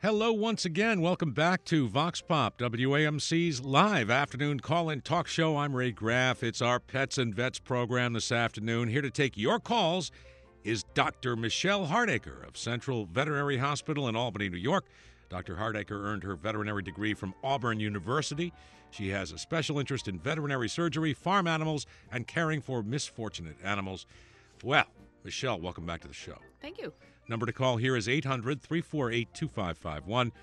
Hello once again. Welcome back to Vox Pop, WAMC's live afternoon call-in talk show. I'm Ray Graff. It's our Pets and Vets program this afternoon. Here to take your calls is Dr. Michelle Hardacre of Central Veterinary Hospital in Albany, New York. Dr. Hardacre earned her veterinary degree from Auburn University. She has a special interest in veterinary surgery, farm animals, and caring for misfortunate animals. Well, Michelle, welcome back to the show. Thank you. Number to call here is 800-348-2551,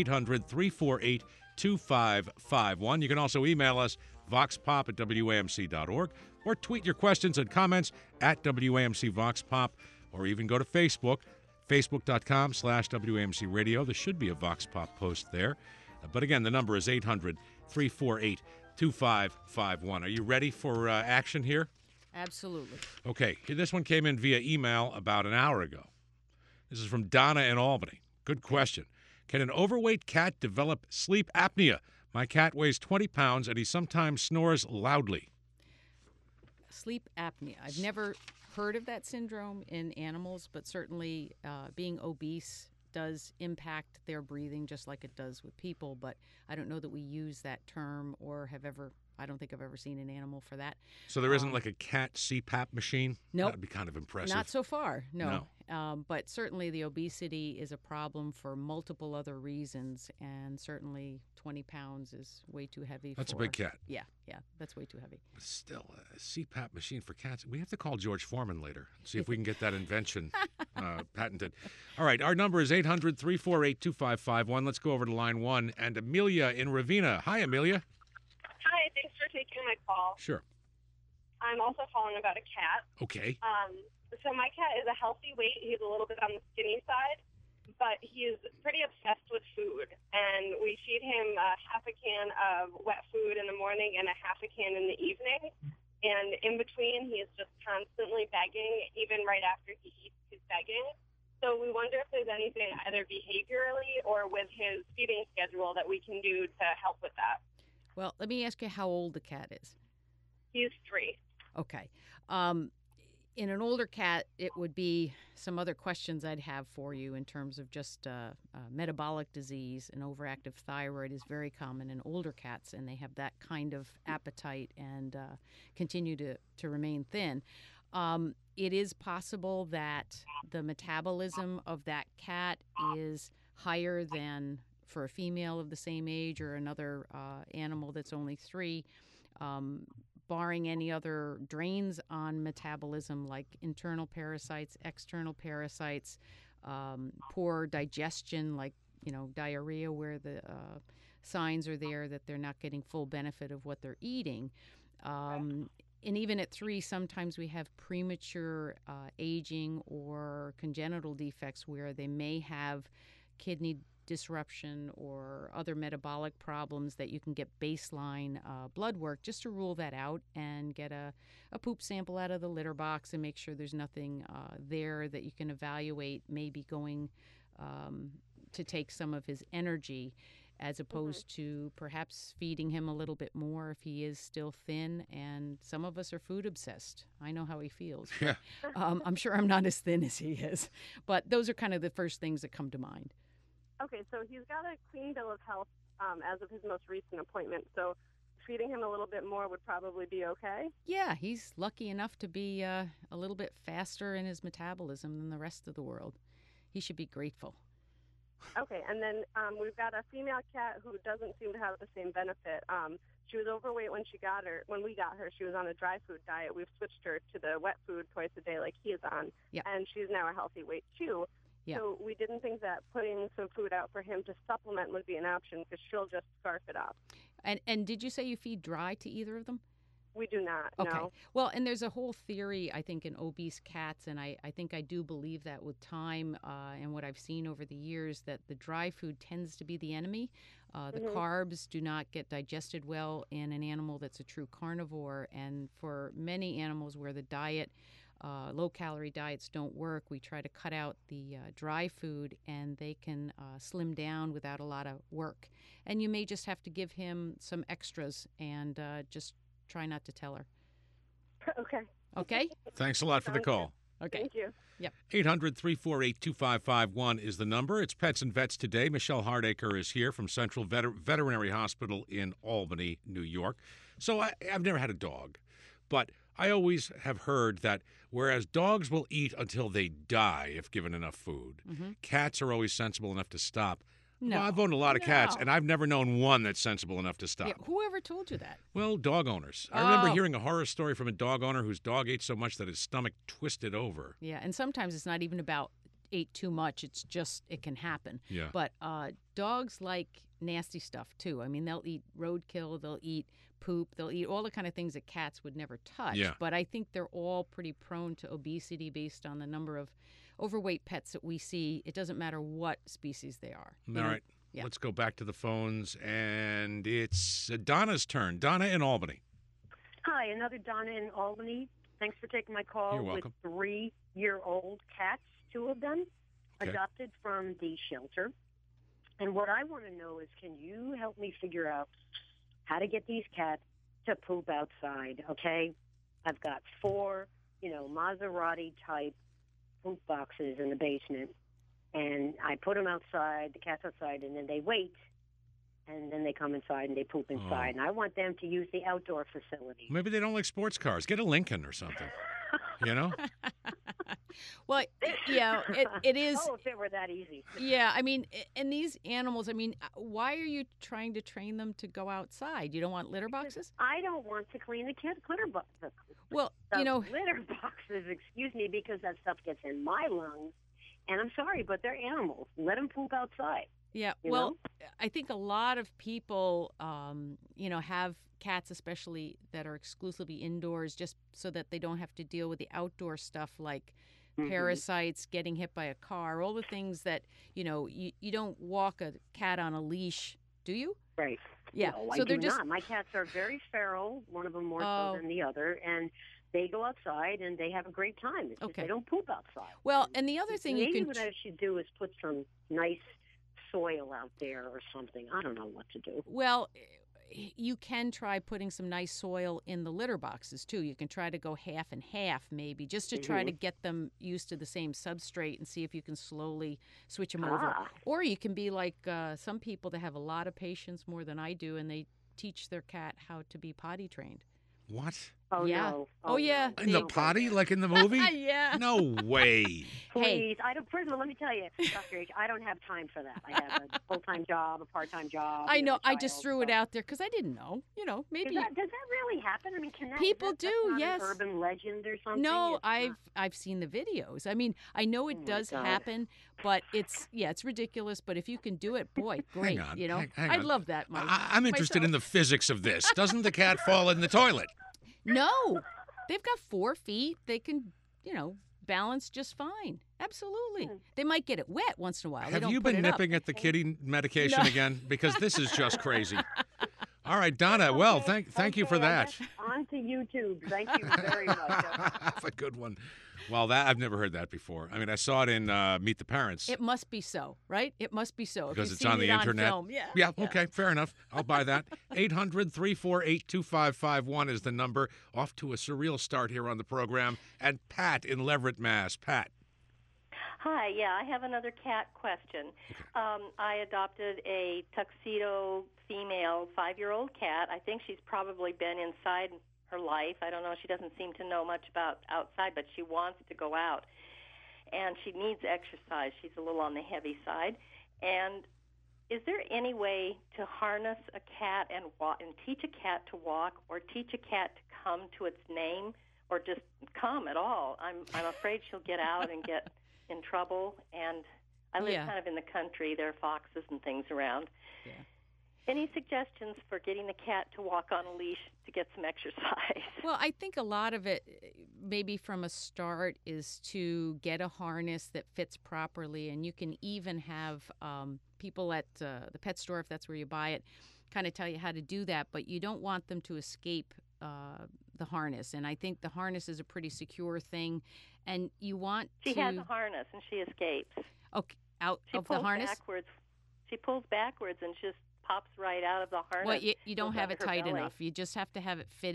800-348-2551. You can also email us, voxpop@wamc.org, or tweet your questions and comments at WAMC VoxPop, or even go to Facebook, facebook.com/WAMC Radio. There should be a Vox Pop post there. But again, the number is 800-348-2551. Are you ready for action here? Absolutely. Okay, this one came in via email about an hour ago. This is from Donna in Albany. Good question. Can an overweight cat develop sleep apnea? My cat weighs 20 pounds and he sometimes snores loudly. Sleep apnea. I've never heard of that syndrome in animals, but certainly being obese does impact their breathing just like it does with people. But I don't know that we use that term or have ever. I don't think I've ever seen an animal for that. So there isn't like a cat CPAP machine? Nope. That would be kind of impressive. Not so far, no. But certainly the obesity is a problem for multiple other reasons, and certainly 20 pounds is way too heavy. That's a big cat. Yeah, that's way too heavy. But still, a CPAP machine for cats. We have to call George Foreman later and see if we can get that invention patented. All right, our number is 800-348-2551. Let's go over to line one. And Amelia in Ravenna. Hi, Amelia. Hi, thanks for taking my call. Sure. I'm also calling about a cat. Okay. So my cat is a healthy weight. He's a little bit on the skinny side, but he's pretty obsessed with food. And we feed him half a can of wet food in the morning and a half a can in the evening. And in between, he is just constantly begging. Even right after he eats, he's begging. So we wonder if there's anything either behaviorally or with his feeding schedule that we can do to help with that. Well, let me ask you how old the cat is. He's 3. Okay. In an older cat, it would be some other questions I'd have for you in terms of just metabolic disease. And overactive thyroid is very common in older cats, and they have that kind of appetite and continue to remain thin. It is possible that the metabolism of that cat is higher than for a female of the same age or another animal that's only 3. Barring any other drains on metabolism like internal parasites, external parasites, poor digestion like, diarrhea where the signs are there that they're not getting full benefit of what they're eating. And even at 3, sometimes we have premature aging or congenital defects where they may have kidney disruption or other metabolic problems that you can get baseline blood work just to rule that out and get a poop sample out of the litter box and make sure there's nothing there that you can evaluate, maybe going to take some of his energy as opposed to perhaps feeding him a little bit more if he is still thin. And some of us are food obsessed. I know how he feels. Yeah. I'm sure I'm not as thin as he is. But those are kind of the first things that come to mind. Okay, so he's got a clean bill of health as of his most recent appointment, so feeding him a little bit more would probably be okay? Yeah, he's lucky enough to be a little bit faster in his metabolism than the rest of the world. He should be grateful. Okay, and then we've got a female cat who doesn't seem to have the same benefit. She was overweight when we got her. She was on a dry food diet. We've switched her to the wet food twice a day like he is on, and she's now a healthy weight too. Yeah. So we didn't think that putting some food out for him to supplement would be an option because she'll just scarf it up. And did you say you feed dry to either of them? We do not, okay. No. Well, and there's a whole theory, I think, in obese cats, and I think I do believe that with time and what I've seen over the years, that the dry food tends to be the enemy. The carbs do not get digested well in an animal that's a true carnivore, and for many animals where the diet low-calorie diets don't work, we try to cut out the dry food, and they can slim down without a lot of work. And you may just have to give him some extras and just try not to tell her. Okay. Okay? Thanks a lot for the call. Okay. Thank you. 800-348-2551 is the number. It's Pets and Vets today. Michelle Hardacre is here from Central Veterinary Hospital in Albany, New York. So I've never had a dog, but I always have heard that whereas dogs will eat until they die if given enough food, cats are always sensible enough to stop. No. Well, I've owned a lot of cats, No. and I've never known one that's sensible enough to stop. Yeah, whoever told you that? Well, dog owners. I remember Oh. hearing a horror story from a dog owner whose dog ate so much that his stomach twisted over. Yeah, and sometimes it's not even about ate too much. It's just it can happen. Yeah. But dogs like nasty stuff too. I mean, they'll eat roadkill, they'll eat poop, they'll eat all the kind of things that cats would never touch. Yeah. But I think they're all pretty prone to obesity based on the number of overweight pets that we see. It doesn't matter what species they are. All right. Yeah. Let's go back to the phones, and it's Donna's turn. Donna in Albany. Hi, another Donna in Albany. Thanks for taking my call. You're welcome. With 3-year-old cats, 2 of them, Okay. adopted from the shelter. And what I want to know is, can you help me figure out how to get these cats to poop outside, okay? I've got 4, Maserati-type poop boxes in the basement. And I put them outside, the cats outside, and then they wait. And then they come inside and they poop inside. And I want them to use the outdoor facility. Maybe they don't like sports cars. Get a Lincoln or something. You know? Well, yeah, it is. Oh, if it were that easy. Yeah, I mean, and these animals, I mean, why are you trying to train them to go outside? You don't want litter boxes? I don't want to clean the litter boxes. Well, Litter boxes, excuse me, because that stuff gets in my lungs. And I'm sorry, but they're animals. Let them poop outside. Yeah, You well, know? I think a lot of people, have cats, especially that are exclusively indoors, just so that they don't have to deal with the outdoor stuff like parasites, getting hit by a car, all the things that, you don't walk a cat on a leash, do you? Right. Yeah. No, So I they're do just not. My cats are very feral, one of them more Oh. so than the other. And they go outside and they have a great time. It's just Okay. they don't poop outside. well, and the other thing you Maybe can what I should do is put some nice soil out there or something. I don't know what to do. Well, you can try putting some nice soil in the litter boxes too. You can try to go half and half maybe just to try to get them used to the same substrate and see if you can slowly switch them over. Or you can be like some people that have a lot of patience, more than I do, and they teach their cat how to be potty trained. What? Oh, Yeah. no. Oh, yeah. In the potty, like in the movie? Yeah. No way. Please, I don't. First of all, let me tell you, Dr. H, I don't have time for that. I have a full-time job, a part-time job. I you know. a I just child, threw it so- out there because I didn't know. Maybe. Does that really happen? I mean, can that People that's do, not yes. An urban legend or something? No, It's I've seen the videos. I mean, I know it Oh, my does God. happen, but it's ridiculous. But if you can do it, boy, great. on, hang I'd on. love that. I'm interested in the physics of this. Doesn't the cat fall in the toilet? No, they've got 4 feet. They can, balance just fine. Absolutely. They might get it wet once in a while. They Have don't you put been it up. nipping at the kitty medication No. again? Because this is just crazy. All right, Donna. Well, thank you for Okay, I that. guess on to YouTube. Thank you very much. That's a good one. Well, I've never heard that before. I mean, I saw it in Meet the Parents. It must be so, right? It must be so. Because if it's you've on seen the it internet. On film. Yeah. Yeah, okay, fair enough. I'll buy that. 800-348-2551 is the number. Off to a surreal start here on the program. And Pat in Leverett, Mass. Pat. Hi, yeah, I have another cat question. I adopted a tuxedo female 5-year-old cat. I think she's probably been inside her life. I don't know. She doesn't seem to know much about outside, but she wants to go out. And she needs exercise. She's a little on the heavy side. And is there any way to harness a cat and teach a cat to walk, or teach a cat to come to its name, or just come at all? I'm afraid she'll get out and get in trouble, and I live Yeah. kind of in the country. There are foxes and things around. Yeah. Any suggestions for getting the cat to walk on a leash to get some exercise? Well, I think a lot of it, maybe from a start, is to get a harness that fits properly. And you can even have people at the pet store, if that's where you buy it, kind of tell you how to do that. But you don't want them to escape the harness. And I think the harness is a pretty secure thing. And you want She to... has a harness, and she escapes. Okay, out She of the pulls harness? backwards. She pulls backwards and just pops right out of the harness. Well, you don't goes have it under her tight belly. enough. You just have to have it fitted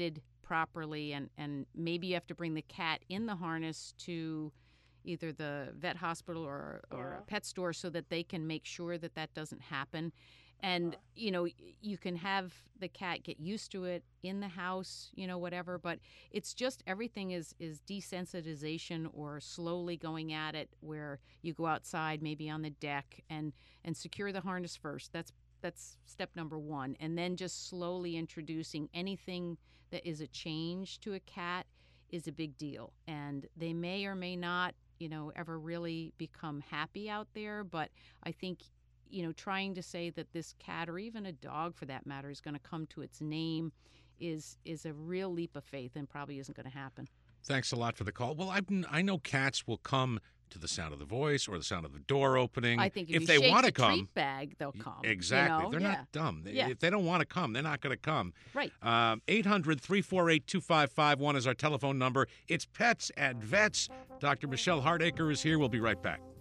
properly, and maybe you have to bring the cat in the harness to either the vet hospital or a pet store so that they can make sure that that doesn't happen. And, you can have the cat get used to it in the house, whatever, but it's just everything is desensitization or slowly going at it where you go outside, maybe on the deck, and secure the harness first. That's step number one. And then just slowly introducing anything that is a change to a cat is a big deal. And they may or may not, ever really become happy out there. But I think, trying to say that this cat, or even a dog for that matter, is going to come to its name is a real leap of faith and probably isn't going to happen. Thanks a lot for the call. Well, I know cats will come to the sound of the voice or the sound of the door opening. I think if they shake want the to come, treat bag, they'll come. Exactly. They're not dumb. If they don't want to come, they're not going to come. Right. 800-348-2551 is our telephone number. It's Pets at Vets. Dr. Michelle Hardacre is here. We'll be right back.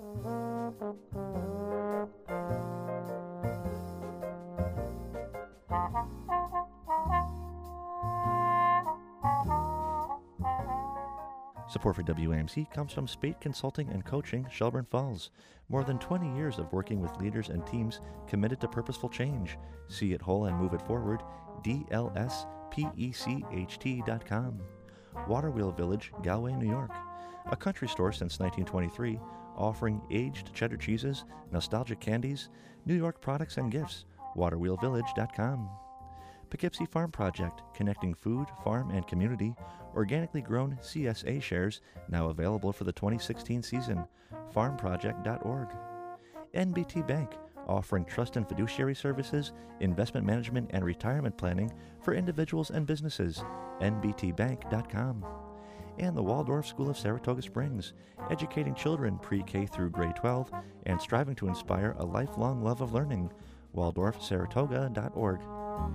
Support for WAMC comes from Spate Consulting and Coaching, Shelburne Falls. More than 20 years of working with leaders and teams committed to purposeful change. See it whole and move it forward. DLSPECHT.com. Waterwheel Village, Galway, New York. A country store since 1923, offering aged cheddar cheeses, nostalgic candies, New York products and gifts. Waterwheelvillage.com. Poughkeepsie Farm Project, connecting food, farm, and community. Organically grown CSA shares, now available for the 2016 season. farmproject.org. NBT Bank, offering trust and fiduciary services, investment management, and retirement planning for individuals and businesses. nbtbank.com. And the Waldorf School of Saratoga Springs, educating children pre-K through grade 12 and striving to inspire a lifelong love of learning. waldorfsaratoga.org.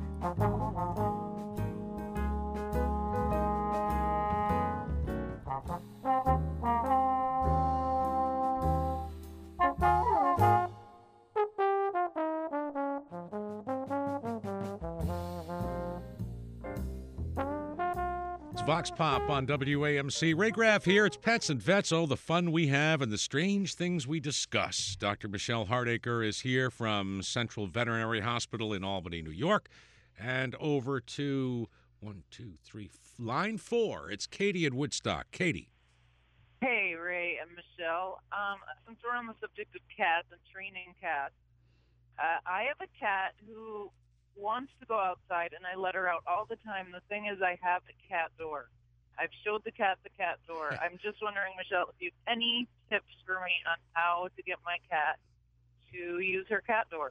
Vox Pop on WAMC. Ray Graff here. It's Pets and Vets. Oh, the fun we have and the strange things we discuss. Dr. Michelle Hardacre is here from Central Veterinary Hospital in Albany, New York. And over to line 4. It's Katie at Woodstock. Katie. Hey, Ray and Michelle. Since we're on the subject of cats and training cats, I have a cat who wants to go outside, and I let her out all the time. The thing is, I have a cat door. I've showed the cat door. I'm just wondering, Michelle, if you have any tips for me on how to get my cat to use her cat door.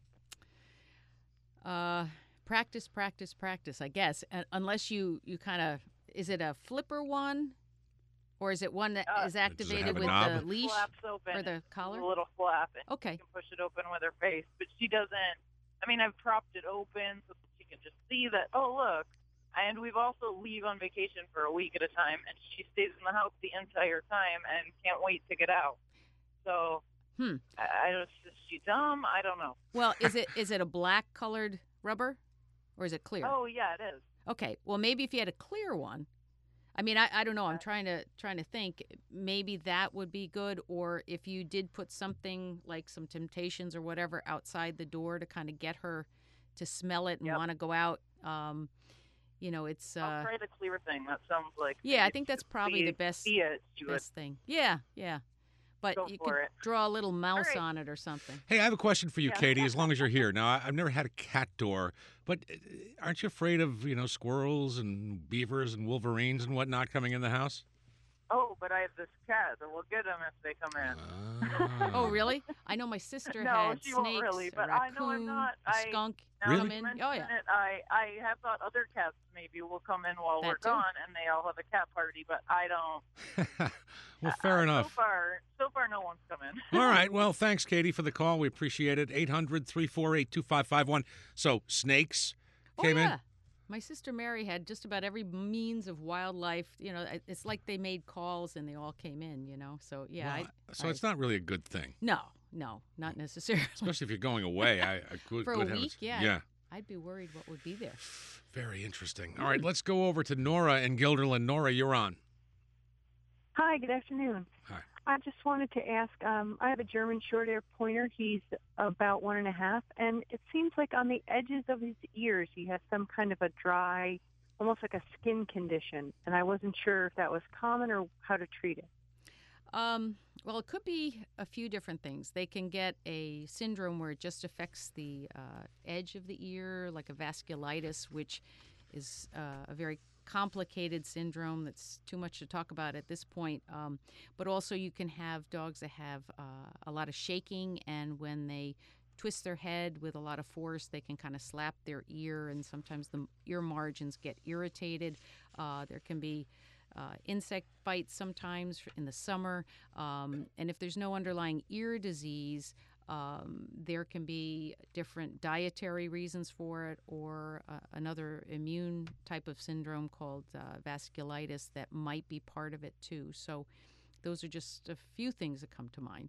Practice, I guess. Unless you kind of, is it a flipper one? Or is it one that is activated with the leash or the collar? A little flap, and okay. She can push it open with her face, but she doesn't. I mean, I've propped it open so that she can just see that, oh, look. And we've also leave on vacation for a week at a time, and she stays in the house the entire time and can't wait to get out. So, is she dumb? I don't know. Well, is it a black colored rubber, or is it clear? Oh, yeah, it is. Okay. Well, maybe if you had a clear one. I mean, I don't know. I'm trying to think. Maybe that would be good. Or if you did put something like some Temptations or whatever outside the door to kind of get her to smell it and want to go out. It's. I'll try the clear thing. That sounds like. Yeah, I think that's probably the best thing. Yeah. But you could draw a little mouse on it or something. Hey, I have a question for you, Katie, as long as you're here. Now, I've never had a cat door, but aren't you afraid of, squirrels and beavers and wolverines and whatnot coming in the house? Oh, but I have this cat, and we'll get them if they come in. Oh, really? I know my sister no, had she snakes, won't really, but a raccoon, a skunk really? come in. Oh, yeah. I have thought other cats maybe will come in while we're gone, and they all have a cat party, but I don't. Well, fair enough. So far, no one's come in. All right. Well, thanks, Katie, for the call. We appreciate it. 800-348-2551. So, snakes came in? My sister Mary had just about every means of wildlife. It's like they made calls and they all came in, So, yeah. Well, it's not really a good thing. No, not necessarily. Especially if you're going away. For a week, yeah. I'd be worried what would be there. Very interesting. All right, let's go over to Nora in Guilderland. Nora, you're on. Hi, good afternoon. Hi. I just wanted to ask, I have a German Short-Hair Pointer. He's about 1.5, and it seems like on the edges of his ears he has some kind of a dry, almost like a skin condition, and I wasn't sure if that was common or how to treat it. Well, it could be a few different things. They can get a syndrome where it just affects the edge of the ear, like a vasculitis, which is a very complicated syndrome that's too much to talk about at this point. But also you can have dogs that have a lot of shaking, and when they twist their head with a lot of force, they can kind of slap their ear, and sometimes the ear margins get irritated. There can be insect bites sometimes in the summer. And if there's no underlying ear disease, there can be different dietary reasons for it, or another immune type of syndrome called vasculitis that might be part of it too. So those are just a few things that come to mind.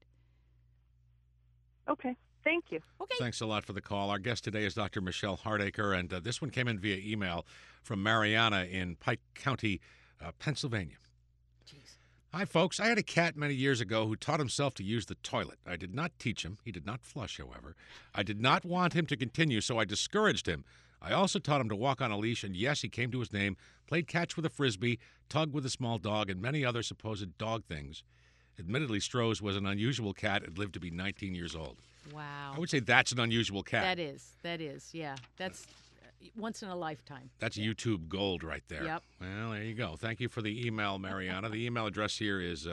Okay. Thank you. Okay. Thanks a lot for the call. Our guest today is Dr. Michelle Hardacre, and this one came in via email from Mariana in Pike County, Pennsylvania. Jeez. Hi, folks. I had a cat many years ago who taught himself to use the toilet. I did not teach him. He did not flush, however. I did not want him to continue, so I discouraged him. I also taught him to walk on a leash, and yes, he came to his name, played catch with a Frisbee, tug with a small dog, and many other supposed dog things. Admittedly, Stroh's was an unusual cat and lived to be 19 years old. Wow. I would say that's an unusual cat. That is, yeah. That's once in a lifetime. That's YouTube gold right there. Yep. Well, there you go. Thank you for the email, Mariana. The email address here is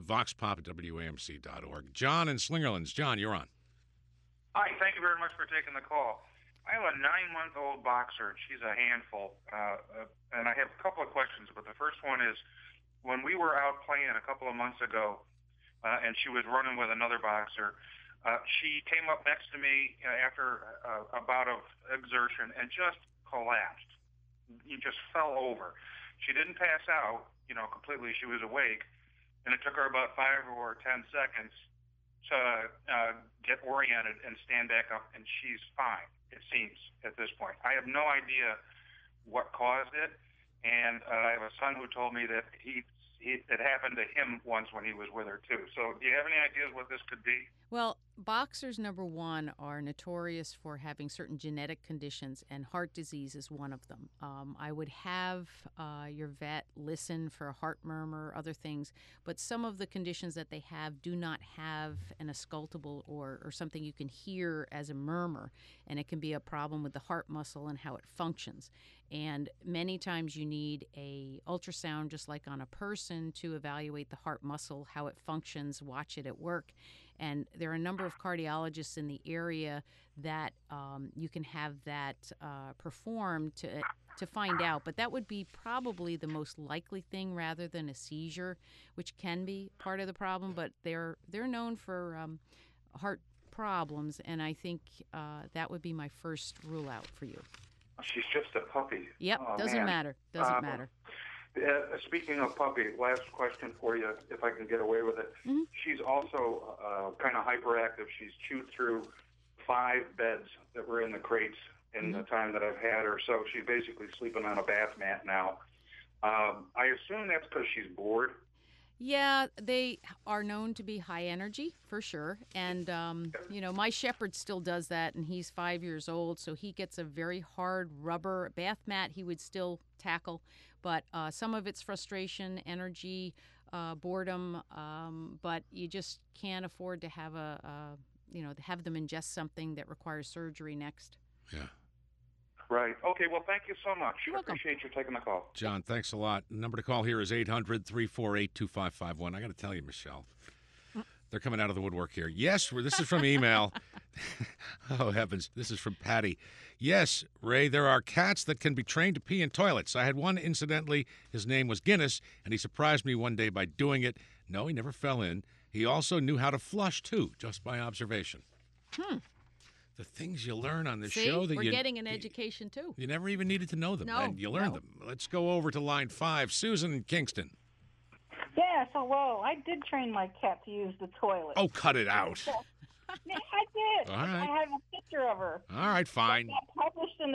voxpop@wamc.org. John in Slingerlands. John, you're on. Hi, thank you very much for taking the call. I have a 9-month-old boxer. She's a handful. And I have a couple of questions, but the first one is, when we were out playing a couple of months ago, and she was running with another boxer, she came up next to me after a bout of exertion and just collapsed. He just fell over. She didn't pass out, completely. She was awake, and it took her about 5 or 10 seconds to get oriented and stand back up, and she's fine, it seems, at this point. I have no idea what caused it, and I have a son who told me that it happened to him once when he was with her, too. So do you have any ideas what this could be? Well, boxers, number one, are notorious for having certain genetic conditions, and heart disease is one of them. I would have your vet listen for a heart murmur, other things, but some of the conditions that they have do not have an auscultable or something you can hear as a murmur, and it can be a problem with the heart muscle and how it functions. And many times you need a ultrasound, just like on a person, to evaluate the heart muscle, how it functions, watch it at work. And there are a number of cardiologists in the area that you can have that performed to find out. But that would be probably the most likely thing rather than a seizure, which can be part of the problem. But they're known for heart problems, and I think that would be my first rule out for you. She's just a puppy. Yep, oh, doesn't man. matter. Doesn't matter. Speaking of puppy, last question for you, if I can get away with it. Mm-hmm. She's also kind of hyperactive. She's chewed through 5 beds that were in the crates in the time that I've had her, so she's basically sleeping on a bath mat now. I assume that's because she's bored. Yeah, they are known to be high energy, for sure. And, my shepherd still does that, and he's 5 years old, so he gets a very hard rubber bath mat he would still tackle. But some of it's frustration, energy, boredom, but you just can't afford to have have them ingest something that requires surgery next. Yeah. Right. Okay, well, thank you so much. You're welcome. Appreciate you taking the call. John, thanks a lot. The number to call here is 800-348-2551. I got to tell you, Michelle, they're coming out of the woodwork here. Yes, this is from email. Oh, heavens. This is from Patty. Yes, Ray, there are cats that can be trained to pee in toilets. I had one, incidentally. His name was Guinness, and he surprised me one day by doing it. No, he never fell in. He also knew how to flush, too, just by observation. The things you learn on the show that we're getting an education, too. You never even needed to know them, No, and you learned them. Let's go over to line 5. Susan in Kingston. Yes, hello. I did train my cat to use the toilet. Oh, cut it out. Yes, I did. All right. I have a picture of her. All right, fine. It got published in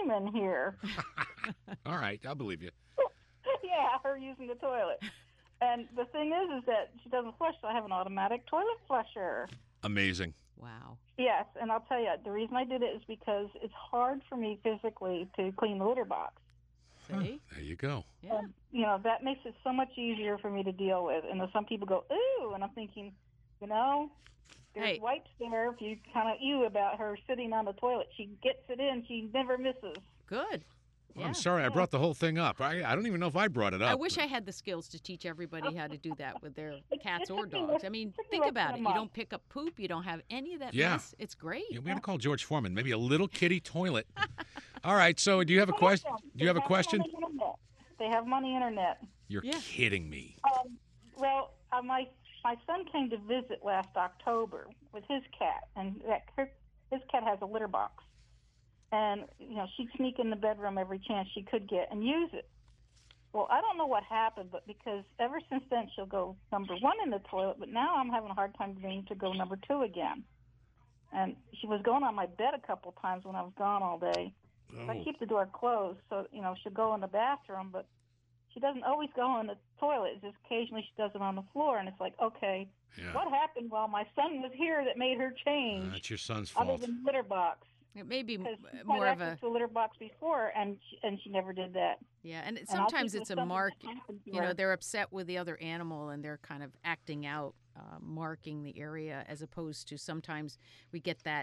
human here. All right, I'll believe you. Yeah, her using the toilet. And the thing is that she doesn't flush, so I have an automatic toilet flusher. Amazing. Wow. Yes, and I'll tell you, the reason I did it is because it's hard for me physically to clean the litter box. See? There you go. Yeah. You know, that makes it so much easier for me to deal with. And some people go, ooh, and I'm thinking, you know, there's Hey. wipes there. If you kind of ew about her sitting on the toilet, she gets it in. She never misses. Good. Well, Yeah. I'm sorry I brought the whole thing up. I don't even know if I brought it up. I wish I had the skills to teach everybody how to do that with their cats it or took me dogs. less- I mean, it took me think less about than it. a You don't month. pick up poop. You don't have any of that Yeah. mess. It's great. Yeah, we got to call George Foreman. Maybe a little kitty toilet. All right. So, do you have a question? Do you have a question? They have them on the internet. You're Yeah. kidding me. Well, my son came to visit last October with his cat, and his cat has a litter box. And, you know, she'd sneak in the bedroom every chance she could get and use it. Well, I don't know what happened, but because ever since then she'll go number 1 in the toilet, but now I'm having a hard time getting to go number 2 again. And she was going on my bed a couple times when I was gone all day. So I keep the door closed, so, you know, she'll go in the bathroom, but she doesn't always go in the toilet. It's just occasionally she does it on the floor, and it's like, okay, Yeah. what happened while my son was here that made her change That's your son's other fault. than litter box? It may be Because she more had of a access to a litter box before, and she never did that. yeah, and And I'll sometimes think it's it a was something mark. that happened to You know, her. they're upset with the other animal and they're kind of acting out, marking the area, as opposed to sometimes we get that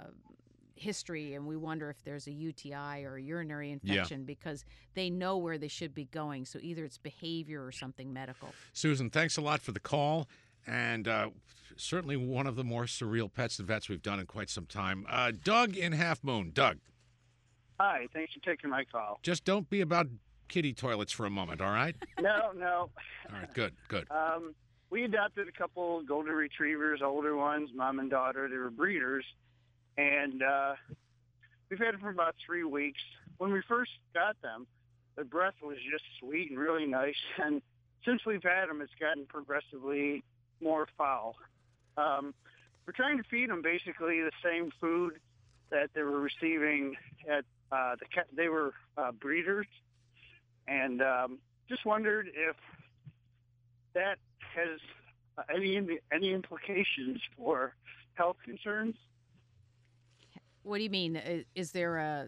history and we wonder if there's a UTI or a urinary infection because they know where they should be going. So either it's behavior or something medical. Susan, thanks a lot for the call. And certainly one of the more surreal Pets and Vets we've done in quite some time. Doug in Half Moon. Doug, Hi, thanks for taking my call. just don't be about kitty toilets for a moment, all right? No. All right, good. We adopted a couple golden retrievers, older ones, mom and daughter. They were breeders, and we've had them for about 3 weeks. When we first got them, the breath was just sweet and really nice, and since we've had them, it's gotten progressively more foul. We're trying to feed them basically the same food that they were receiving at the cat. They were breeders, and just wondered if that has any implications for health concerns. What do you mean? Is there a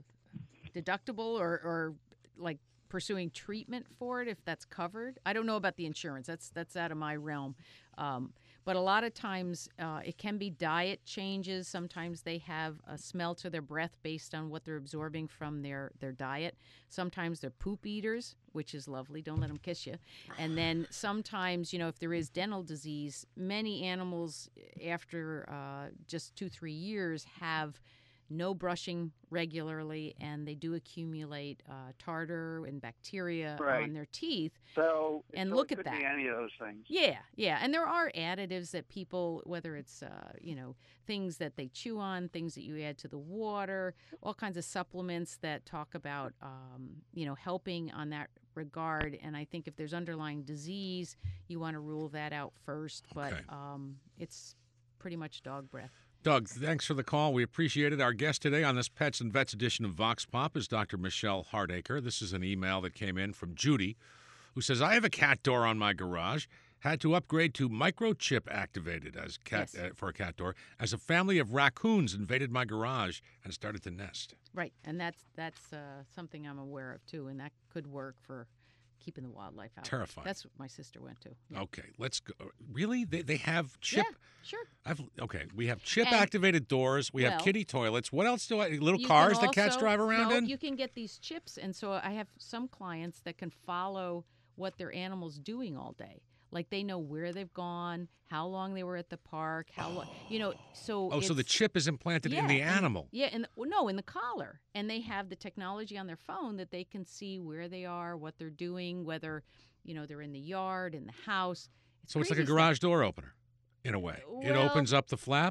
deductible or like pursuing treatment for it if that's covered? I don't know about the insurance. That's out of my realm. But a lot of times it can be diet changes. Sometimes they have a smell to their breath based on what they're absorbing from their diet. Sometimes they're poop eaters, which is lovely. Don't let them kiss you. And then sometimes, you know, if there is dental disease, many animals after just 2-3 years have no brushing regularly, and they do accumulate tartar and bacteria on their teeth. So, and so look it at could that. be any of those things. Yeah, and there are additives that people, whether it's you know, things that they chew on, things that you add to the water, all kinds of supplements that talk about you know, helping on that regard. And I think if there's underlying disease, you want to rule that out first. But it's pretty much dog breath. Doug, thanks for the call. We appreciate it. Our guest today on this Pets and Vets edition of Vox Pop is Dr. Michelle Hardacre. This is an email that came in from Judy, who says, I have a cat door on my garage. Had to upgrade to microchip activated as for a cat door, as a family of raccoons invaded my garage and started to nest. Right, and that's something I'm aware of, too, and that could work for keeping the wildlife out. Terrifying. That's what my sister went to. Yeah. Okay, let's go. Really? They have chip? Yeah, sure. We have chip-activated doors. We have kitty toilets. What else do little You cars can that cats also- drive around no, in? You can get these chips, and so I have some clients that can follow what their animal's doing all day. Like they know where they've gone, how long they were at the park, how long, you know. So so the chip is implanted in the animal. in the collar, and they have the technology on their phone that they can see where they are, what they're doing, whether you know they're in the yard, in the house. So it's like a crazy garage stuff. door opener, in a way. It Well, opens up the flap.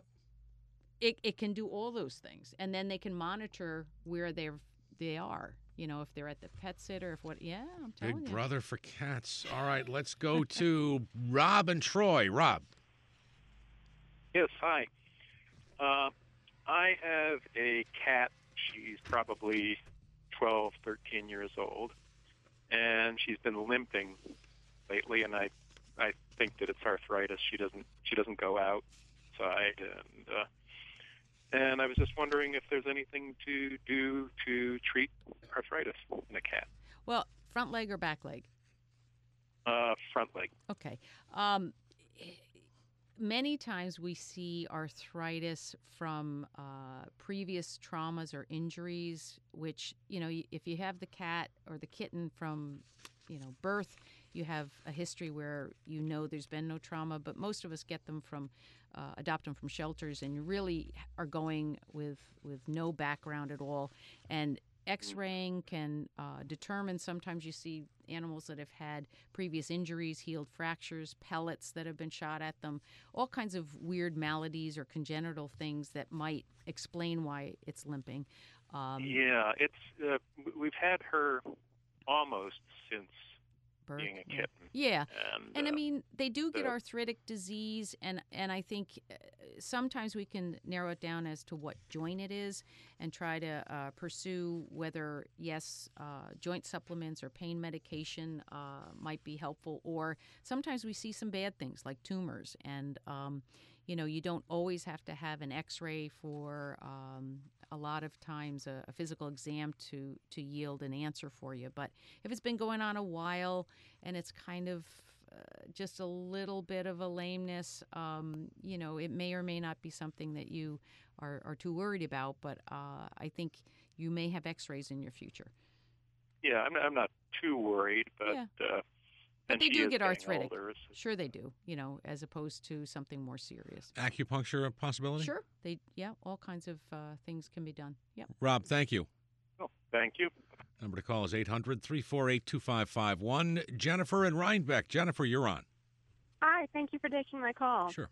It can do all those things, and then they can monitor where they are. You know, if they're at the pet sitter, if what? Yeah, I'm telling you. Big brother for cats. All right, let's go to Rob and Troy. Rob. Yes, hi. I have a cat. She's probably 12, 13 years old, and she's been limping lately, and I think that it's arthritis. She doesn't go outside, and I was just wondering if there's anything to do to treat arthritis in a cat. Well, front leg or back leg? Front leg. Okay. Many times we see arthritis from previous traumas or injuries, which, if you have the cat or the kitten from, birth, you have a history where there's been no trauma, but most of us get them from, adopt them from shelters, and you really are going with no background at all. And X-raying can determine, sometimes you see animals that have had previous injuries, healed fractures, pellets that have been shot at them, all kinds of weird maladies or congenital things that might explain why it's limping. Yeah, it's we've had her almost since birth, being a kitten. Yeah, and I mean, they do get arthritic disease, and I think sometimes we can narrow it down as to what joint it is and try to pursue whether, joint supplements or pain medication might be helpful, or sometimes we see some bad things like tumors, and you don't always have to have an X-ray for a lot of times a physical exam to yield an answer for you. But if it's been going on a while and it's kind of just a little bit of a lameness, it may or may not be something that you are too worried about. But I think you may have X-rays in your future. Yeah, I'm not too worried, but... Yeah. But they do get arthritic. Older. Sure they do, as opposed to something more serious. Acupuncture a possibility? Sure. All kinds of things can be done. Yeah. Rob, thank you. Oh, thank you. Number to call is 800-348-2551. Jennifer in Rhinebeck. Jennifer, you're on. Hi, thank you for taking my call. Sure.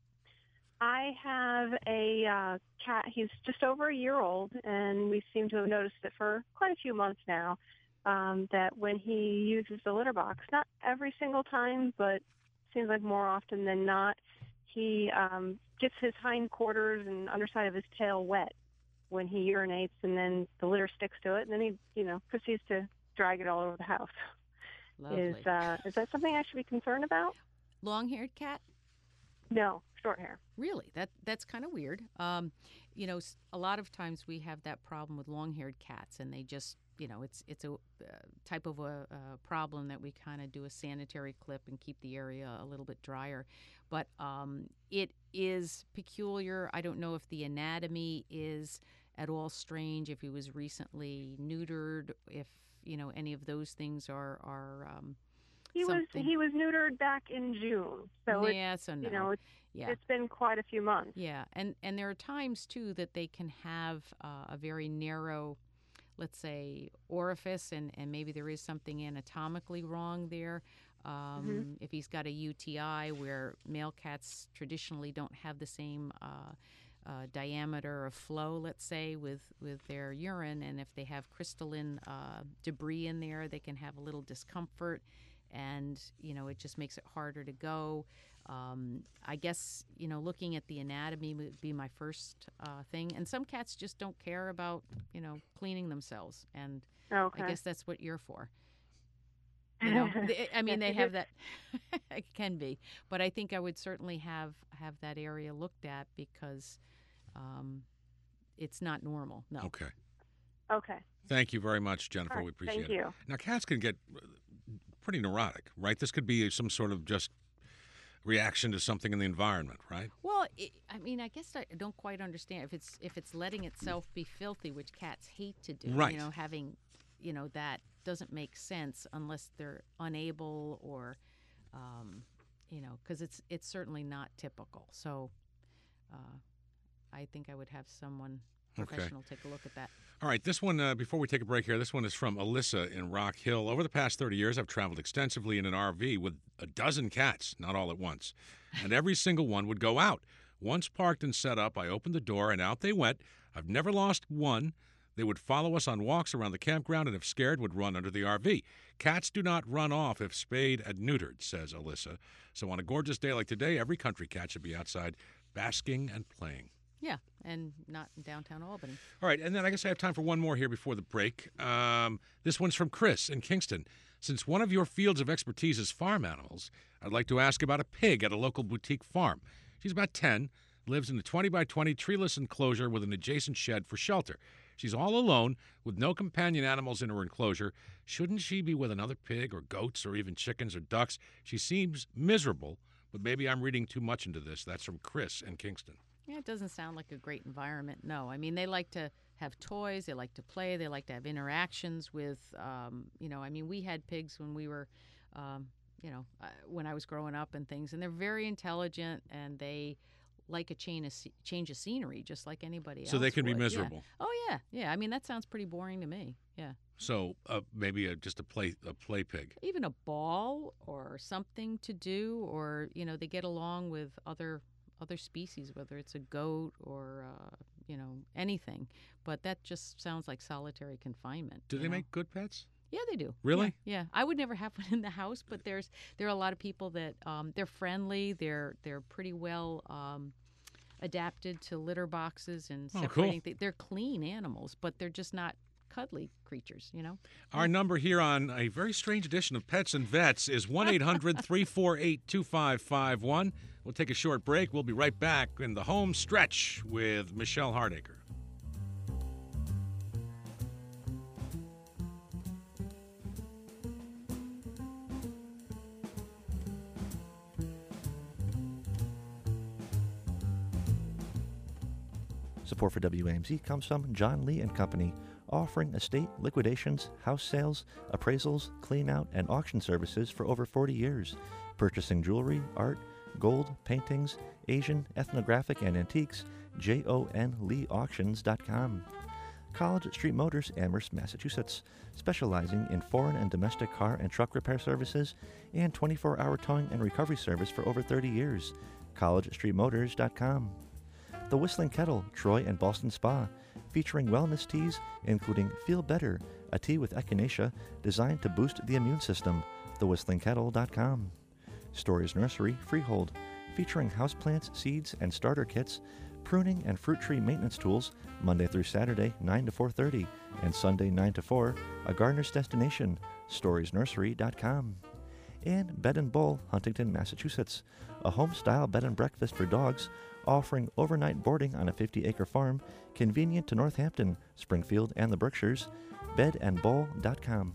I have a cat. He's just over a year old, and we seem to have noticed it for quite a few months now. That when he uses the litter box, not every single time, but seems like more often than not, he gets his hindquarters and underside of his tail wet when he urinates, and then the litter sticks to it, and then he, proceeds to drag it all over the house. Lovely. Is that something I should be concerned about? Long-haired cat? No, short hair. Really? That's kind of weird. A lot of times we have that problem with long-haired cats, and they just, it's a type of a problem that we kind of do a sanitary clip and keep the area a little bit drier. But it is peculiar. I don't know if the anatomy is at all strange, if he was recently neutered, if, any of those things are He was neutered back in June, so it's been quite a few months. Yeah, and there are times too that they can have a very narrow, let's say, orifice, and maybe there is something anatomically wrong there. If he's got a UTI, where male cats traditionally don't have the same diameter of flow, let's say, with their urine, and if they have crystalline debris in there, they can have a little discomfort. And, it just makes it harder to go. I guess, looking at the anatomy would be my first thing. And some cats just don't care about, cleaning themselves. And I guess that's what you're for. They have that. It can be. But I think I would certainly have that area looked at, because it's not normal. No. Okay. Thank you very much, Jennifer. Right, we appreciate it. Thank you. Now, cats can get pretty neurotic, right? This could be some sort of just reaction to something in the environment, right? Well, I guess I don't quite understand if it's letting itself be filthy, which cats hate to do. Right. Having, that doesn't make sense unless they're unable or, because it's certainly not typical. So, I think I would have someone professional take a look at that. All right, this one, before we take a break here, this one is from Alyssa in Rock Hill. Over the past 30 years, I've traveled extensively in an RV with a dozen cats, not all at once, and every single one would go out. Once parked and set up, I opened the door, and out they went. I've never lost one. They would follow us on walks around the campground, and if scared, would run under the RV. Cats do not run off if spayed and neutered, says Alyssa. So on a gorgeous day like today, every country cat should be outside basking and playing. Yeah, and not in downtown Albany. All right, and then I guess I have time for one more here before the break. This one's from Chris in Kingston. Since one of your fields of expertise is farm animals, I'd like to ask about a pig at a local boutique farm. She's about 10, lives in a 20 by 20 treeless enclosure with an adjacent shed for shelter. She's all alone with no companion animals in her enclosure. Shouldn't she be with another pig or goats or even chickens or ducks? She seems miserable, but maybe I'm reading too much into this. That's from Chris in Kingston. Yeah, it doesn't sound like a great environment, no. I mean, they like to have toys, they like to play, they like to have interactions with, we had pigs when we were, when I was growing up and things, and they're very intelligent, and they like a change of scenery, just like anybody else. So they can be would. miserable. Yeah. Oh yeah. I mean, that sounds pretty boring to me. Yeah. So maybe just a play pig. Even a ball or something to do, or they get along with other species, whether it's a goat or anything. But that just sounds like solitary confinement. Do they make good pets? Yeah, they do. Really? Yeah. I would never have one in the house, but there are a lot of people that they're friendly. They're pretty well adapted to litter boxes and separating things. They're clean animals, but they're just not cuddly creatures, Our number here on a very strange edition of Pets and Vets is 1-800-348-2551. We'll take a short break. We'll be right back in the home stretch with Michelle Hardacre. Support for WAMC comes from John Lee and Company, offering estate, liquidations, house sales, appraisals, clean-out, and auction services for over 40 years. Purchasing jewelry, art, gold, paintings, Asian, ethnographic, and antiques, JONLeeAuctions.com. College Street Motors, Amherst, Massachusetts, specializing in foreign and domestic car and truck repair services and 24-hour towing and recovery service for over 30 years. CollegeStreetMotors.com. The Whistling Kettle, Troy and Boston Spa, featuring wellness teas, including Feel Better, a tea with echinacea designed to boost the immune system. TheWhistlingKettle.com. Stories Nursery, Freehold, featuring houseplants, seeds, and starter kits, pruning and fruit tree maintenance tools, Monday through Saturday, 9 to 4:30, and Sunday, 9 to 4, a gardener's destination, storiesnursery.com. And Bed and Bowl, Huntington, Massachusetts, a home-style bed and breakfast for dogs, offering overnight boarding on a 50-acre farm, convenient to Northampton, Springfield, and the Berkshires, bedandbowl.com.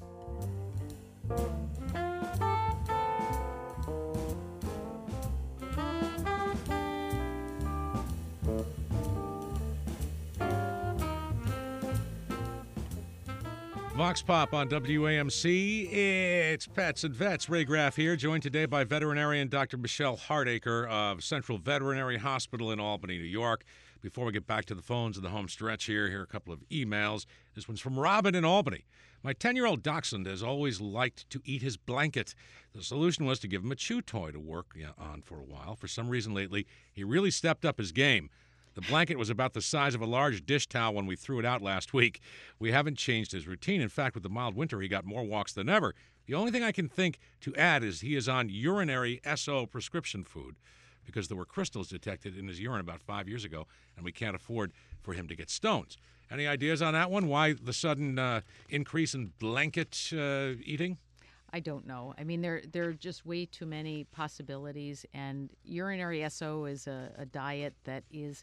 Vox Pop on WAMC. It's Pets and Vets. Ray Graff here, joined today by veterinarian Dr. Michelle Hardacre of Central Veterinary Hospital in Albany, New York. Before we get back to the phones and the home stretch here are a couple of emails. This one's from Robin in Albany. My 10-year-old dachshund has always liked to eat his blanket. The solution was to give him a chew toy to work on for a while. For some reason lately, he really stepped up his game. The blanket was about the size of a large dish towel when we threw it out last week. We haven't changed his routine. In fact, with the mild winter, he got more walks than ever. The only thing I can think to add is he is on urinary SO prescription food because there were crystals detected in his urine about 5 years ago, and we can't afford for him to get stones. Any ideas on that one? Why the sudden increase in blanket eating? I don't know. I mean, there are just way too many possibilities, and urinary SO is a diet that is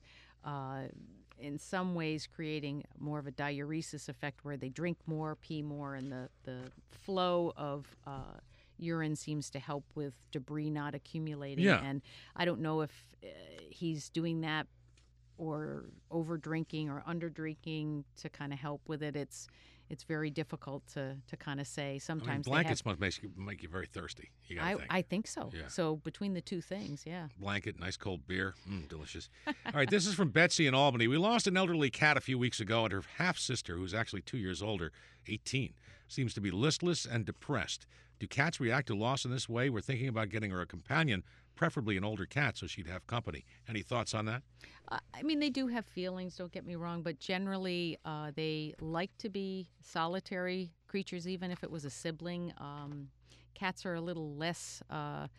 in some ways creating more of a diuresis effect where they drink more, pee more, and the flow of urine seems to help with debris not accumulating. Yeah. And I don't know if he's doing that or over drinking or under drinking to kind of help with it. It's very difficult to kind of say. Sometimes blankets must make you very thirsty. You gotta think. I think so. Yeah. So between the two things, yeah. Blanket, nice cold beer, delicious. All right, this is from Betsy in Albany. We lost an elderly cat a few weeks ago, and her half-sister, who's actually 2 years older, 18, seems to be listless and depressed. Do cats react to loss in this way? We're thinking about getting her a companion, preferably an older cat, so she'd have company. Any thoughts on that? I mean, they do have feelings, don't get me wrong, but generally they like to be solitary creatures, even if it was a sibling. Cats are a little less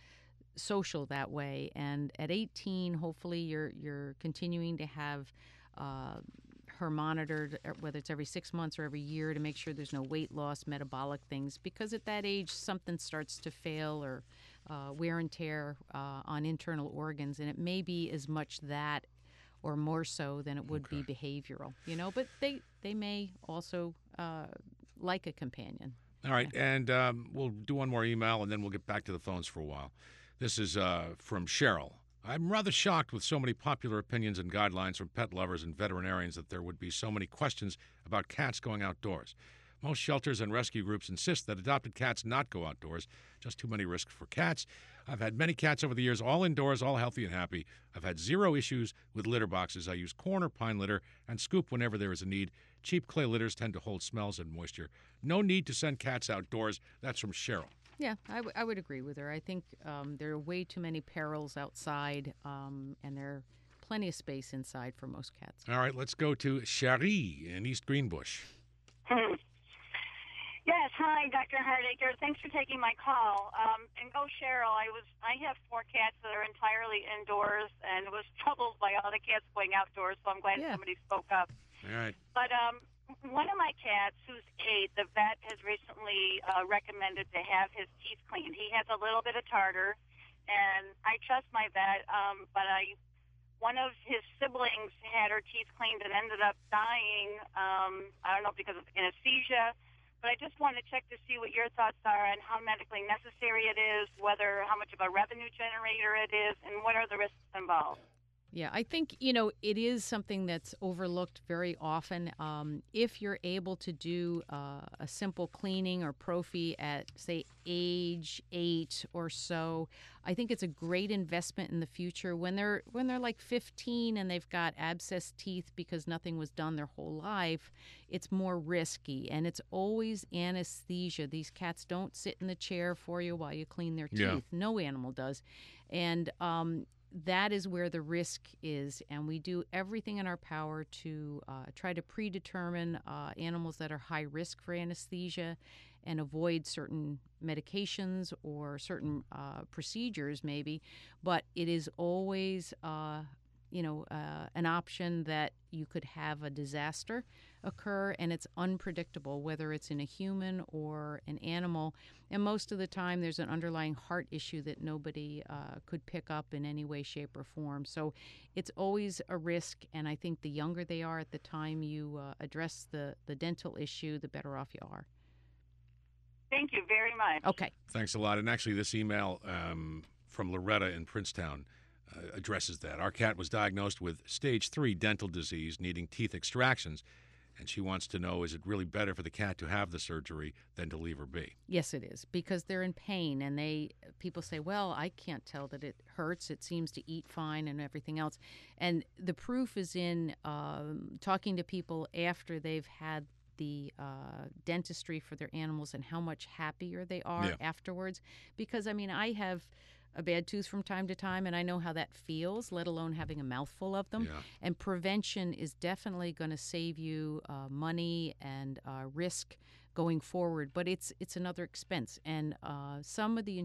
social that way, and at 18, hopefully you're continuing to have her monitored, whether it's every 6 months or every year, to make sure there's no weight loss, metabolic things, because at that age something starts to fail, or wear and tear on internal organs, and it may be as much that or more so than it would be behavioral, but they may also like a companion. All right, and we'll do one more email, and then we'll get back to the phones for a while. This is from Cheryl. I'm rather shocked with so many popular opinions and guidelines from pet lovers and veterinarians that there would be so many questions about cats going outdoors. Most shelters and rescue groups insist that adopted cats not go outdoors. Just too many risks for cats. I've had many cats over the years, all indoors, all healthy and happy. I've had zero issues with litter boxes. I use corn or pine litter and scoop whenever there is a need. Cheap clay litters tend to hold smells and moisture. No need to send cats outdoors. That's from Cheryl. Yeah, I would agree with her. I think there are way too many perils outside, and there are plenty of space inside for most cats. All right, let's go to Cherie in East Greenbush. Yes, hi, Dr. Hardacre. Thanks for taking my call. And go, Cheryl. I have 4 cats that are entirely indoors, and was troubled by all the cats going outdoors. So I'm glad somebody spoke up. All right. But one of my cats, who's 8, the vet has recently recommended to have his teeth cleaned. He has a little bit of tartar, and I trust my vet. But one of his siblings had her teeth cleaned and ended up dying. I don't know, because of anesthesia. But I just want to check to see what your thoughts are on how medically necessary it is, how much of a revenue generator it is, and what are the risks involved. Yeah, I think, it is something that's overlooked very often. If you're able to do a simple cleaning or prophy at, say, age 8 or so, I think it's a great investment in the future. When they're like 15 and they've got abscess teeth because nothing was done their whole life, it's more risky. And it's always anesthesia. These cats don't sit in the chair for you while you clean their teeth. Yeah. No animal does. And that is where the risk is, and we do everything in our power to try to predetermine animals that are high risk for anesthesia and avoid certain medications or certain procedures maybe, but it is always an option that you could have a disaster occur, and it's unpredictable whether it's in a human or an animal. And most of the time there's an underlying heart issue that nobody could pick up in any way, shape, or form. So it's always a risk, and I think the younger they are at the time you address the dental issue, the better off you are. Thank you very much. Okay. Thanks a lot. And actually, this email from Loretta in Princetown addresses that. Our cat was diagnosed with stage 3 dental disease, needing teeth extractions, and she wants to know, is it really better for the cat to have the surgery than to leave her be? Yes, it is, because they're in pain, and people say, well, I can't tell that it hurts. It seems to eat fine and everything else. And the proof is in talking to people after they've had the dentistry for their animals and how much happier they are afterwards. Because, I have a bad tooth from time to time, and I know how that feels, let alone having a mouthful of them. Yeah. And prevention is definitely going to save you money and risk going forward, but it's another expense. And some of the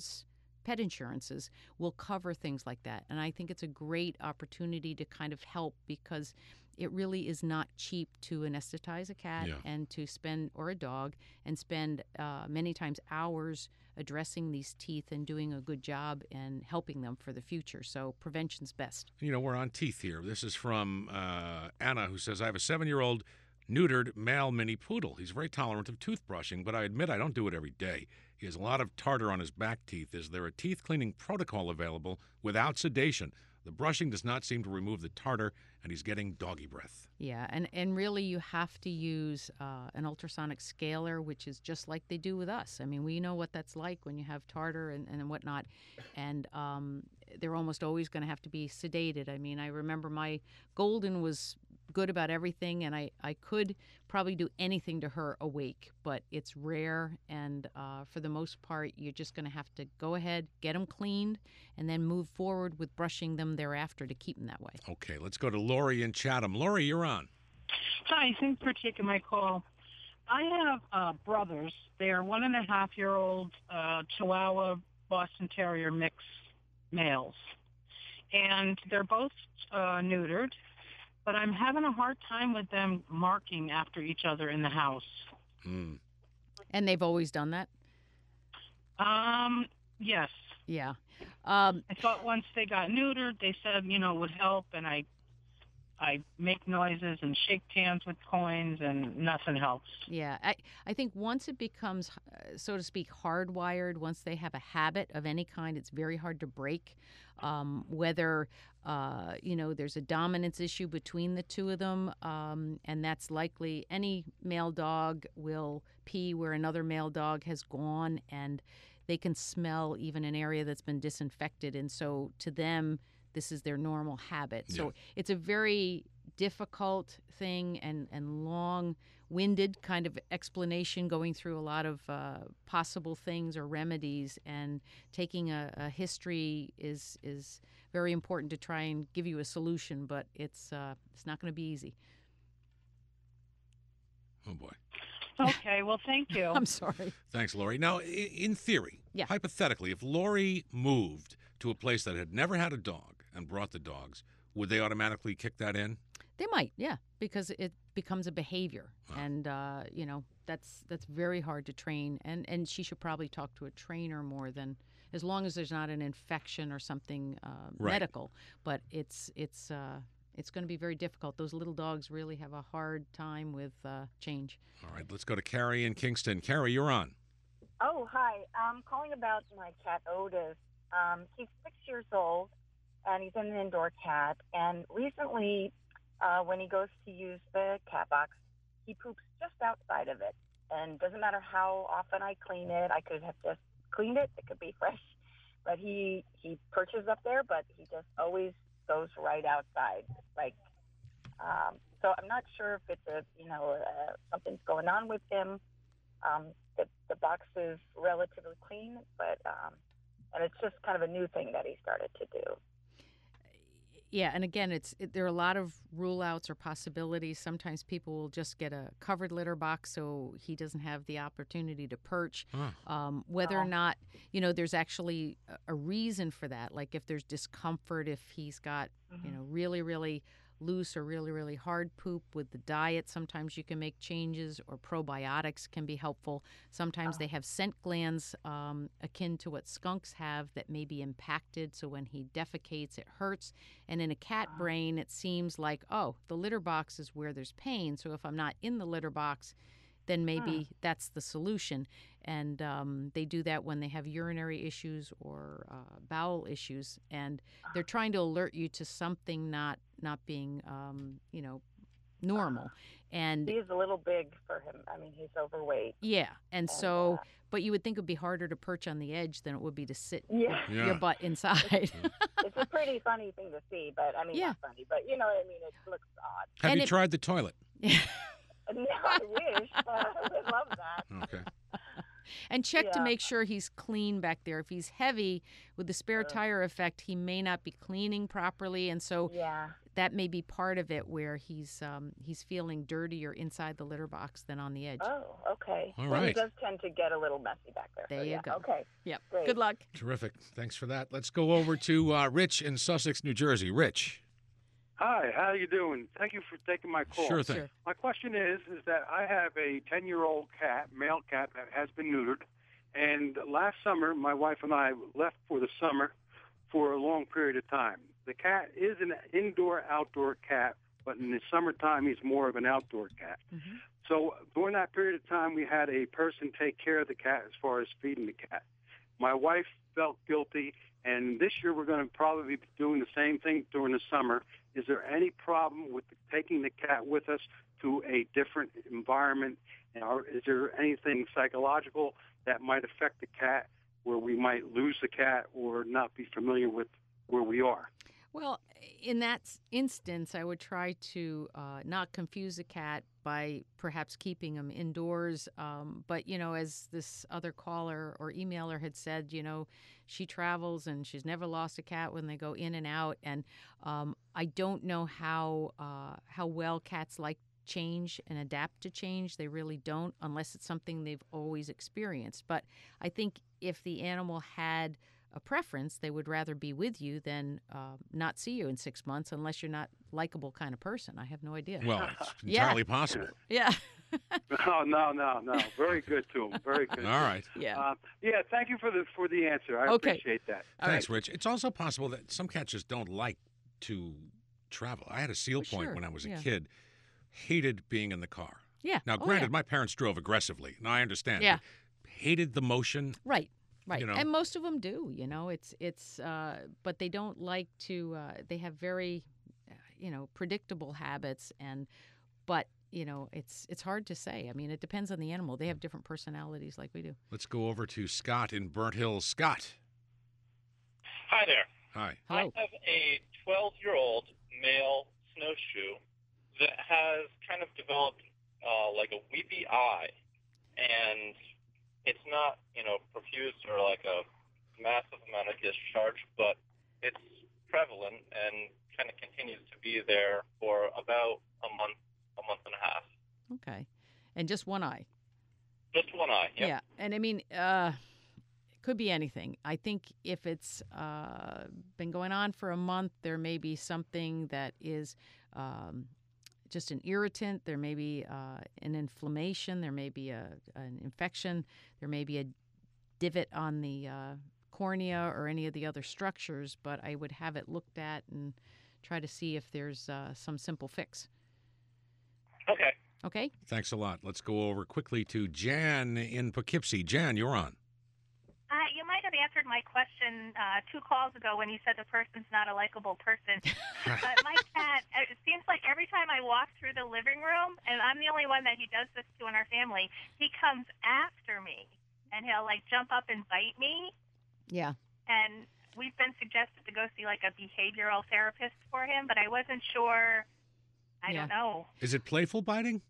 pet insurances will cover things like that. And I think it's a great opportunity to kind of help, because it really is not cheap to anesthetize a cat and to spend, or a dog, and spend many times hours addressing these teeth and doing a good job and helping them for the future. So prevention's best. We're on teeth here. This is from Anna, who says, I have a 7-year-old neutered male mini poodle. He's very tolerant of toothbrushing, but I admit I don't do it every day. He has a lot of tartar on his back teeth. Is there a teeth cleaning protocol available without sedation? The brushing does not seem to remove the tartar, and he's getting doggy breath. Yeah, and really you have to use an ultrasonic scaler, which is just like they do with us. We know what that's like when you have tartar and whatnot, and they're almost always going to have to be sedated. I remember my Golden was good about everything, and I could probably do anything to her awake, but it's rare, and for the most part, you're just going to have to go ahead, get them cleaned, and then move forward with brushing them thereafter to keep them that way. Okay, let's go to Lori in Chatham. Lori, you're on. Hi, thanks for taking my call. I have brothers. They are 1.5-year-old Chihuahua Boston Terrier mix males, and they're both neutered. but I'm having a hard time with them marking after each other in the house. Mm. And they've always done that? Yes. Yeah. I thought once they got neutered, they said, it would help, and I make noises and shake hands with coins, and nothing helps. Yeah, I think once it becomes, so to speak, hardwired, once they have a habit of any kind, it's very hard to break. Whether, there's a dominance issue between the two of them, and that's likely any male dog will pee where another male dog has gone, and they can smell even an area that's been disinfected. And so to them, this is their normal habit. Yeah. So it's a very difficult thing and long-winded kind of explanation, going through a lot of possible things or remedies, and taking a history is very important to try and give you a solution, but it's not going to be easy. Oh, boy. Okay, well, thank you. I'm sorry. Thanks, Lori. Now, in theory, Yeah. hypothetically, if Lori moved to a place that had never had a dog and brought the dogs, would they automatically kick that in? They might, yeah, because it becomes a behavior, and that's very hard to train. And she should probably talk to a trainer more than, as long as there's not an infection or something Right. medical. But it's going to be very difficult. Those little dogs really have a hard time with change. All right, let's go to Carrie in Kingston. Carrie, you're on. Oh, hi. I'm calling about my cat Otis. He's 6 years old, and he's an indoor cat. And recently, when he goes to use the cat box, he poops just outside of it. And doesn't matter how often I clean it. I could have just cleaned it. It could be fresh. But he perches up there, but he just always goes right outside. So I'm not sure if it's something's going on with him. The box is relatively clean, but and it's just kind of a new thing that he started to do. Yeah, and again, there are a lot of rule outs or possibilities. Sometimes people will just get a covered litter box so he doesn't have the opportunity to perch. Whether or not, there's actually a reason for that. Like if there's discomfort, if he's got, really, really loose or really, really hard poop with the diet, sometimes you can make changes, or probiotics can be helpful. Sometimes they have scent glands akin to what skunks have that may be impacted, so when he defecates, it hurts. And in a cat brain, it seems like, the litter box is where there's pain, so if I'm not in the litter box, then maybe that's the solution. And they do that when they have urinary issues or bowel issues, and they're trying to alert you to something not being, normal. And he's a little big for him. I mean, he's overweight. Yeah, and so, but you would think it would be harder to perch on the edge than it would be to sit with your butt inside. It's a pretty funny thing to see, but I mean, not funny, but you know what I mean? It looks odd. Have you tried the toilet? No, I wish. I would love that. Okay. And check to make sure he's clean back there. If he's heavy with the spare tire effect, he may not be cleaning properly, and so that may be part of it, where he's feeling dirtier inside the litter box than on the edge. Oh, okay. All Well, right. he does tend to get a little messy back there. There so, you go. Okay. Yep. Great. Good luck. Terrific. Thanks for that. Let's go over to Rich in Sussex, New Jersey. Rich. Hi, how you doing? Thank you for taking my call. Sure thing. Sure. My question is that I have a 10-year-old cat, male cat, that has been neutered. And last summer, my wife and I left for the summer for a long period of time. The cat is an indoor-outdoor cat, but in the summertime, he's more of an outdoor cat. Mm-hmm. So during that period of time, we had a person take care of the cat as far as feeding the cat. My wife felt guilty, and this year we're going to probably be doing the same thing during the summer. Is there any problem with taking the cat with us to a different environment? Or is there anything psychological that might affect the cat, where we might lose the cat or not be familiar with where we are? Well, in that instance, I would try to not confuse the cat by perhaps keeping him indoors. But, as this other caller or emailer had said, she travels and she's never lost a cat when they go in and out. And I don't know how well cats like change and adapt to change. They really don't, unless it's something they've always experienced. But I think if the animal had a preference. They would rather be with you than not see you in 6 months unless you're not likable kind of person. I have no idea. Well, it's entirely possible. Yeah. No. Very good to him. Very good. All right. Yeah. Yeah. Thank you for the answer. I Okay. appreciate that. Thanks, Rich. It's also possible that some cats just don't like to travel. I had a Seal Point sure. when I was a Yeah. kid. Hated being in the car. Yeah. Now, Oh, granted, yeah. my parents drove aggressively. Now, I understand. Yeah. But hated the motion. Right. You know. And most of them do, it's but they don't like to, they have very, predictable habits but, it's hard to say. I mean, it depends on the animal. They have different personalities like we do. Let's go over to Scott in Burnt Hills. Scott. Hi there. Hi. I have a 12-year-old male snowshoe that has kind of developed like a weepy eye, and it's not, profuse or like a massive amount of discharge, but it's prevalent and kind of continues to be there for about a month and a half. Okay. And just one eye. Just one eye, yep. Yeah. And I mean, it could be anything. I think if it's been going on for a month, there may be something that is just an irritant. There may be an inflammation. There may be an infection. There may be a divot on the cornea or any of the other structures, but I would have it looked at and try to see if there's some simple fix. Okay. Okay? Thanks a lot. Let's go over quickly to Jan in Poughkeepsie. Jan, you're on. You might have answered my question 2 calls ago when you said the person's not a likable person. But my cat, it seems like every time I walk through the living room, and I'm the only one that he does this to in our family, he comes after me, and he'll, jump up and bite me. Yeah. And we've been suggested to go see, a behavioral therapist for him, but I wasn't sure. I don't know. Is it playful biting?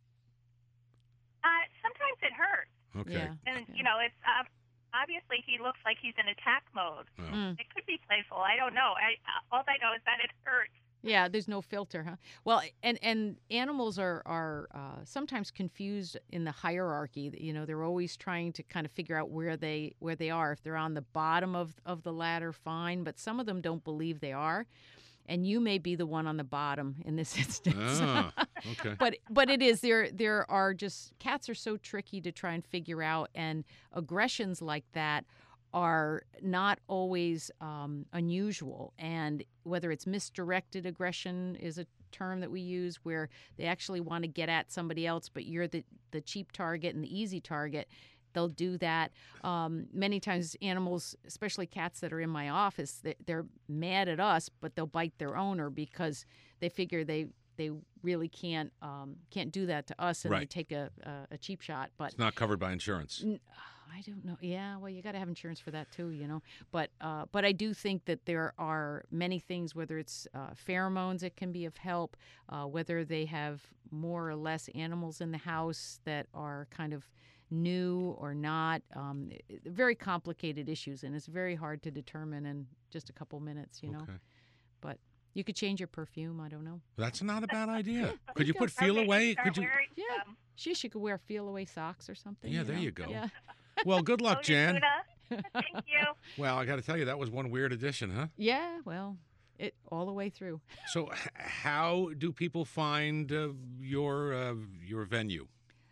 Sometimes it hurts. Okay. Yeah. And, it's obviously he looks like he's in attack mode. Oh. It could be playful. I don't know. All I know is that it hurts. Yeah, there's no filter, huh? Well, and animals are sometimes confused in the hierarchy. They're always trying to kind of figure out where they are. If they're on the bottom of the ladder, fine. But some of them don't believe they are. And you may be the one on the bottom in this instance. Okay. But it is there are just cats are so tricky to try and figure out, and aggressions like that are not always unusual. And whether it's misdirected aggression is a term that we use, where they actually want to get at somebody else, but you're the cheap target and the easy target. They'll do that. Many times animals, especially cats that are in my office, they're mad at us, but they'll bite their owner because they figure they really can't do that to us, and they Right. take a cheap shot. But It's not covered by insurance. I don't know. Yeah, well, you got to have insurance for that too, But I do think that there are many things, whether it's pheromones that can be of help, whether they have more or less animals in the house that are kind of new or not. Very complicated issues, and it's very hard to determine in just a couple minutes, Okay. But you could change your perfume. I don't know. That's not a bad idea. Could you put Feel Away? Could you? Yeah. She could wear Feel Away socks or something. Yeah, there you go. Yeah. Well, good luck, Jan. Thank you. Well, I got to tell you, that was one weird addition, huh? Yeah, well, it all the way through. So, how do people find your venue?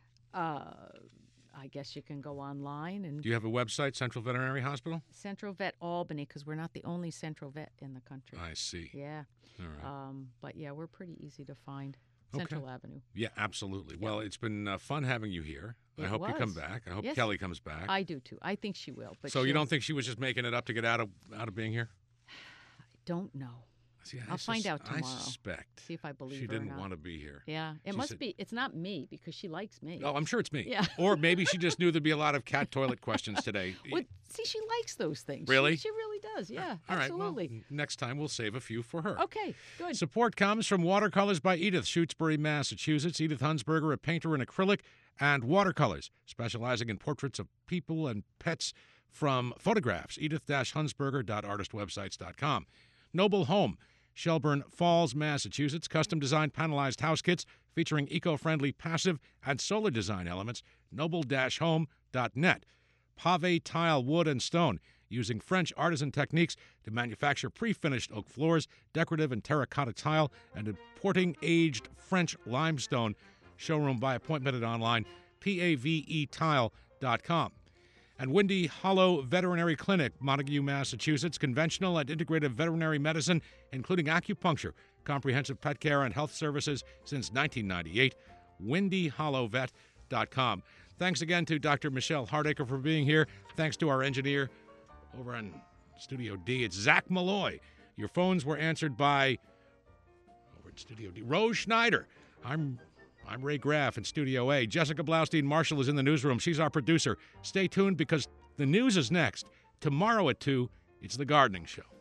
I guess you can go online and Do you have a website, Central Veterinary Hospital? Central Vet Albany, because we're not the only Central Vet in the country. I see. Yeah. All right. But yeah, we're pretty easy to find. Okay. Central Avenue. Yeah, absolutely. Well, it's been fun having you here. I It hope you come was. back. I hope Yes. Kelly comes back. I do too. I think she will. But So you she'll- don't think she was just making it up to get out of being here? Don't know. See, I'll find out tomorrow. I suspect See if I believe she her or didn't not. want to be here. Yeah, it She must said- be. It's not me because she likes me. Oh, I'm sure it's me. Yeah. Or maybe she just knew there'd be a lot of cat toilet questions today. Well, see, she likes those things. Really? She really does. Yeah, All right. Well, absolutely. next time we'll save a few for her. Okay, good. Support comes from Watercolors by Edith, Shutesbury, Massachusetts. Edith Hunsberger, a painter in acrylic and watercolors, specializing in portraits of people and pets from photographs. Edith-Hunsberger.artistwebsites.com. Noble Home, Shelburne Falls, Massachusetts. Custom-designed panelized house kits featuring eco-friendly passive and solar design elements. Noble-home.net. Pave Tile, Wood, and Stone. using French artisan techniques to manufacture pre-finished oak floors, decorative and terracotta tile, and importing aged French limestone. Showroom by appointment at online, pavetile.com. And Windy Hollow Veterinary Clinic, Montague, Massachusetts, conventional and integrative veterinary medicine, including acupuncture, comprehensive pet care, and health services since 1998. WindyHollowVet.com. Thanks again to Dr. Michelle Hardacre for being here. Thanks to our engineer over in Studio D. It's Zach Malloy. Your phones were answered by, over at Studio D, Rose Schneider. I'm Ray Graff in Studio A. Jessica Blaustein-Marshall is in the newsroom. She's our producer. Stay tuned because the news is next. Tomorrow at 2, it's The Gardening Show.